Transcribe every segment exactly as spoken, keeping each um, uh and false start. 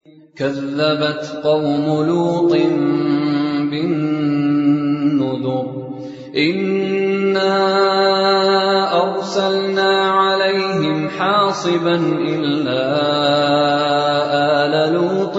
كذبت قوم لوط بالنذر إنا أرسلنا عليهم حاصبا إلا آل لوط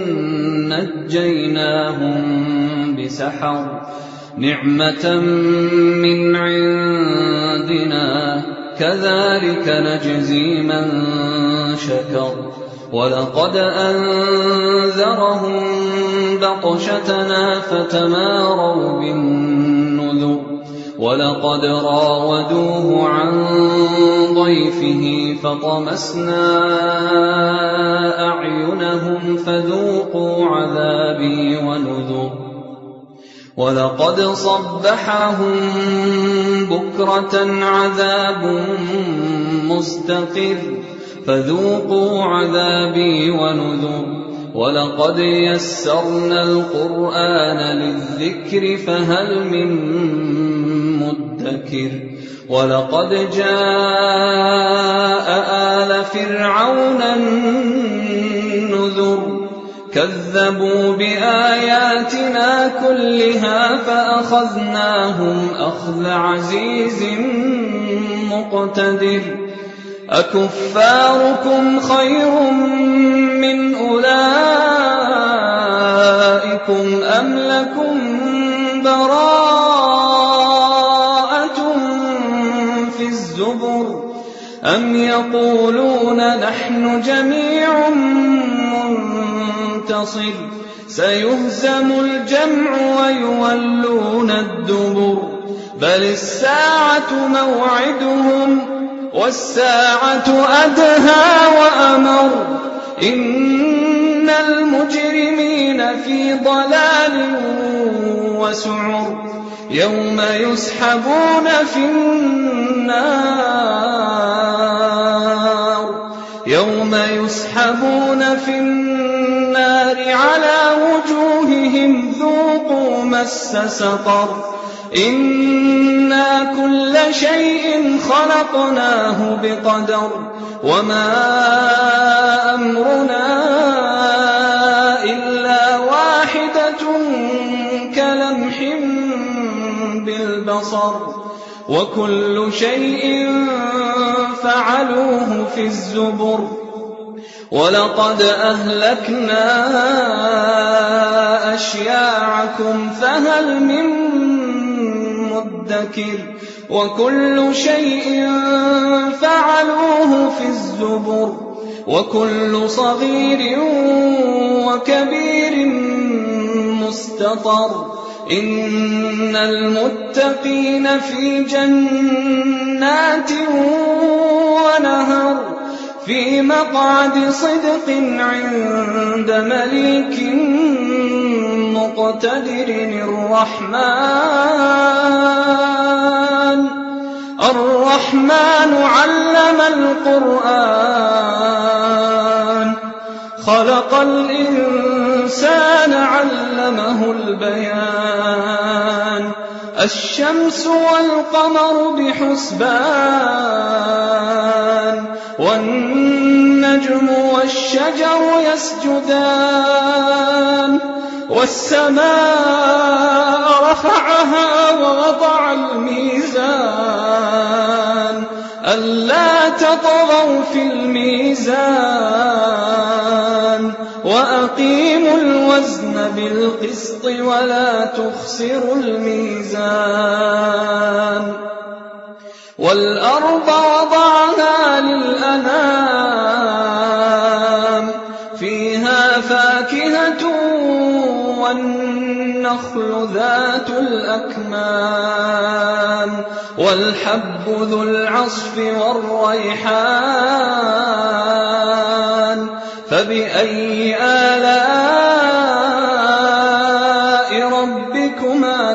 نجيناهم بسحر نعمة من عندنا كذلك نجزي من شكر ولقد أنذرهم بطشتنا فتماروا بالنذر ولقد راودوه عن ضيفه فطمسنا أعينهم فذوقوا عذابي ونذر ولقد صبحهم بكرة عذاب مستقر فذوقوا عذابي ونذر ولقد يسرنا القرآن للذكر فهل من مدكر ولقد جاء آل فرعون النذر كذبوا بآياتنا كلها فأخذناهم أخذ عزيز مقتدر أكفاركم خير من أولئكم أم لكم براءة في الزبر أم يقولون نحن جميع منتصر سيهزم الجمع ويولون الدبر بل الساعة موعدهم والساعة أدهى وأمر إن المجرمين في ضلال وسعر يوم يسحبون في النار يوم يسحبون في النار على وجوههم ذوقوا مس سقر إنا كل شيء خلقناه بقدر وما أمرنا إلا واحدة كلمح بالبصر وكل شيء فعلوه في الزبر ولقد أهلكنا أشياعكم فهل من مدكر وكل شيء فعلوه في الزبر وكل صغير وكبير مستطر إن المتقين في جنات ونهر في مقعد صدق عند مليك مقتدر الرحمن الرحمن علم القرآن خلق الإنسان علمه البيان الشمس والقمر بحسبان والنجم والشجر يسجدان والسماء رفعها ووضع الميزان ألا تطغوا في الميزان وأقيموا الوزن بالقسط ولا تخسروا الميزان والأرض وضعها للأنام فيها فاكهة والنخل ذات الأكمام والحب ذو العصف والريحان فبأي آلاء ربكما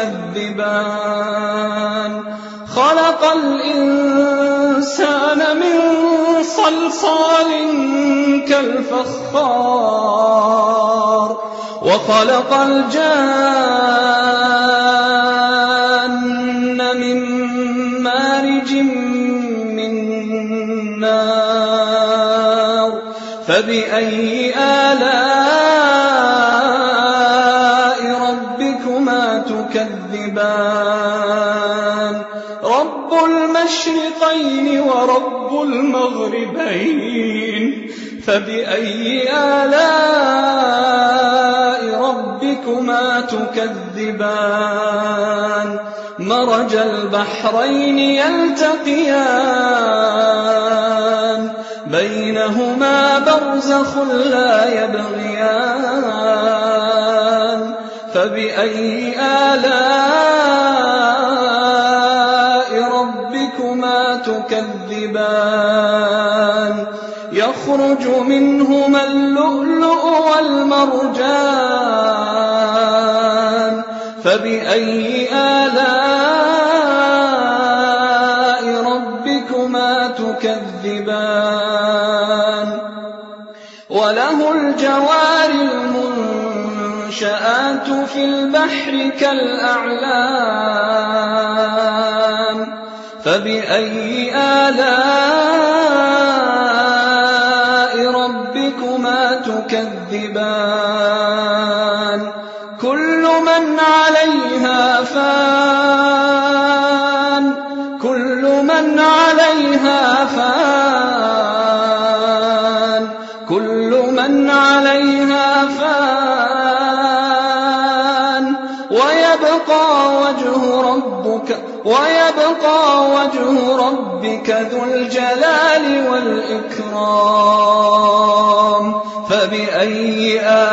تكذبان خلق الإنسان من صلصال كالفخار وخلق الجان من مارج من نار فبأي آلاء المشرقين ورب المغربين فبأي آلاء ربكما تكذبان مرج البحرين يلتقيان بينهما برزخ لا يبغيان فبأي آلاء ربكما تكذبان يخرج منهما اللؤلؤ والمرجان فبأي آلاء ربكما تكذبان وله الجوار المنشآت في البحر كالأعلام فبأي آلاء ربكما تكذبان كل من عليها فان كل من عليها فان كل من عليها فان ويبقى وجه ربك ويبقى وجه ربك ذو الجلال والإكرام فبأي